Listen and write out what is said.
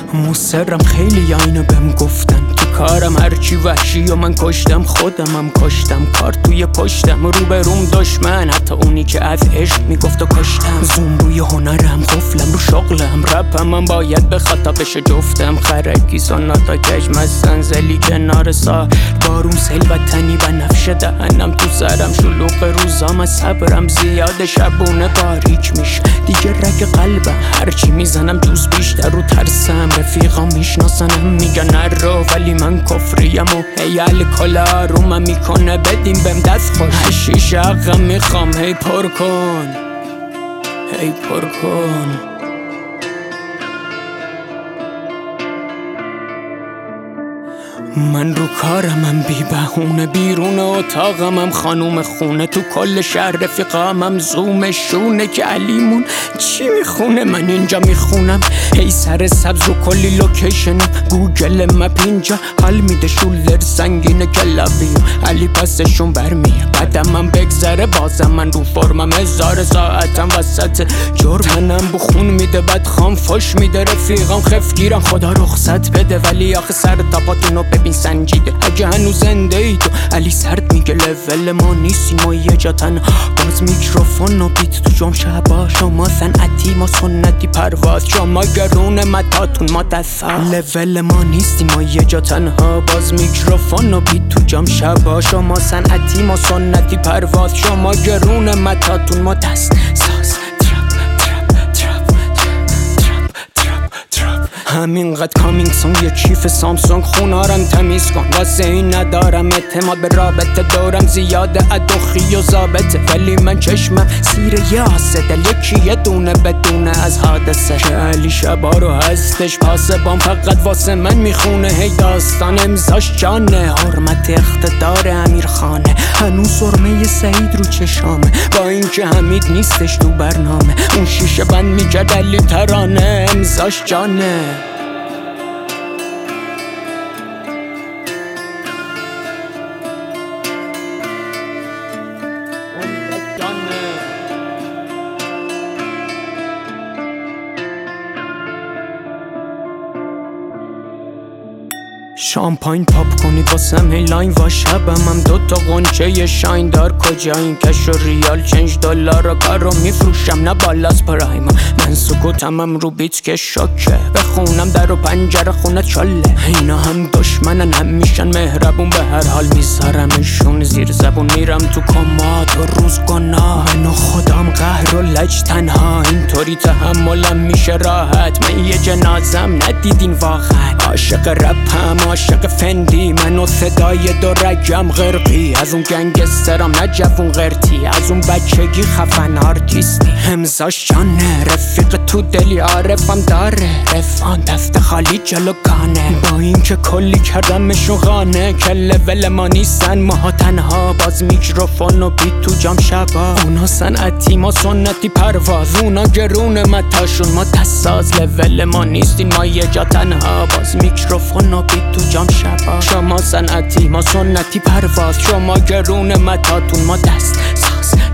مصرم خیلی یا اینو بهم گفتن تو کارم هرچی وحشی و من کشتم خودمم کشتم کار توی پشتم رو به روم دشمن حتی اونی که از عشق میگفت و کشتم زوم روی هنرم قفلم رو شغلم رپم من باید به خطا بشه جفتم خرکی سناتا کشم سنزلی کنار سا بارون سیل وطنی و نفش دهنم تو سرم شلوغ روزام صبرم زیاد شبونه باریک میشه دیگه رگ قلبم هرچی میزنم جوز بیشتر رو ترسم رفیقام میشناسنم میگن نرو ولی من کفریم و هیل کلا رو من میکنه بدیم بهم دست خوش هشیش حقم میخوام هی پر کن هی پر کن من رو کارمم بی بهونه بیرون اتاقمم خانوم خونه تو کل شهر رفیقامم زوم شونه که علیمون چی میخونه من اینجا میخونم هی سر سبز رو کلی لوکیشنم گوگل مپ اینجا حال میده شولر سنگینه کلابیو علی پسشون برمیه بعدم من بگذره بازم من رو فرمم 1000 ساعتم وسط جرمنم بخون میده بعد خام فش میده رفیقام خفگیرم خدا رخصت بده ولی آخه سر تاپاتونو ببین سنجیده اگه هنوز زنده ای تو علی سرد میگه لول ما نیستیم ما یه جا تنها باز میکروفون و بیت تو جام شبا شما صنعتی ما سنتی پرواز شما گرون متاتون ما دستا لول ما نیستیم ما یه جا تنها باز میکروفون و بیت تو جام شبا شما صنعتی ما سنتی پرواز شما گرون متاتون ما دست ساز همینقدر کامینگ سونگ یه کیف سامسونگ خونارم تمیز کن واسه این ندارم اعتماد به رابطه دارم زیاده ادوخی و ضابطه ولی من چشمم سیر یه آسه دل یکی یه دونه بدونه از حادثه که علی شبا رو هستش پاسبان فقط واسه من میخونه هی داستان امضاش جانه حرمت اقتدار امیر خانه هنوز سرمه سعید رو چشامه با اینکه حمید نیستش تو برنامه اون شیشه بند میکرد علی ترانه امضاش جانه شامپاین پاپ کنید واسم هی لاین و شبم هم دوتا غنچه ی شاین دار کجا این کش و ریال چنج دلار و کارو میفروشم نه بالاست پرایم من سکوتمم رو بیت که شاکه بخونم در و پنجره خونه چاله اینا هم دشمنن هم میشن مهربون به هر حال میذارمشون زیر زبون میرم تو کماد و روز گناه من و خودم قهر و لج تنها اینطوری تحملم میشه راحت من یه جنازم ندیدین واقعا عاشق رپم عاشق فندی من و صدای دو رگم غرقی از اون گنگسترم نه جوون غرتی از اون بچگی خفن آرتیستی امضاش جانه رفیق تو دلی عارفم داره رفان دست خالی جلو کانه با این که کلی کردمشون خانه که لول ما نیستن ماها تنها باز میکروفون و بیت تو جام شبا اونا صنعتی ما سنتی پرواز اونا گرون متاشون ما دستاز لول ما نیستین ما یه جا تنها باز میکروفون و بیت تو جام شبا شما صنعتی ما سنتی پرواز شما گرون متاتون ما دست ساز